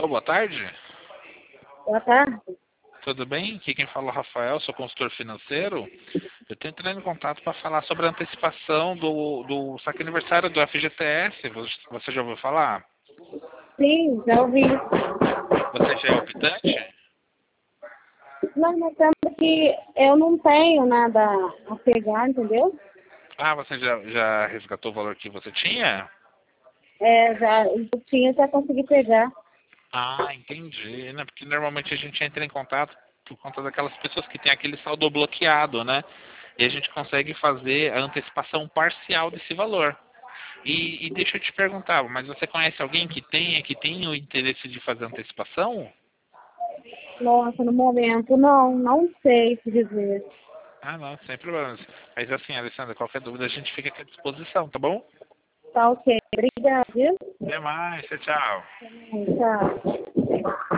boa tarde. Boa tarde. Tudo bem? Aqui quem fala é o Rafael, sou consultor financeiro. Eu estou entrando em contato para falar sobre a antecipação do saque aniversário do FGTS. Você já ouviu falar? Sim, já ouvi. Você já é optante? Não, mas tanto que eu não tenho nada a pegar, entendeu? Ah, você já resgatou o valor que você tinha? Eu tinha, já consegui pegar. Ah, entendi. Né? Porque normalmente a gente entra em contato por conta daquelas pessoas que têm aquele saldo bloqueado, né? E a gente consegue fazer a antecipação parcial desse valor. E deixa eu te perguntar, mas você conhece alguém que tenha o interesse de fazer antecipação? Nossa, no momento não sei te dizer. Ah, não, sem problemas. Mas assim, Alessandra, qualquer dúvida a gente fica aqui à disposição, tá bom? Tá ok. Obrigada, viu? Até mais, tchau, tchau. Tchau.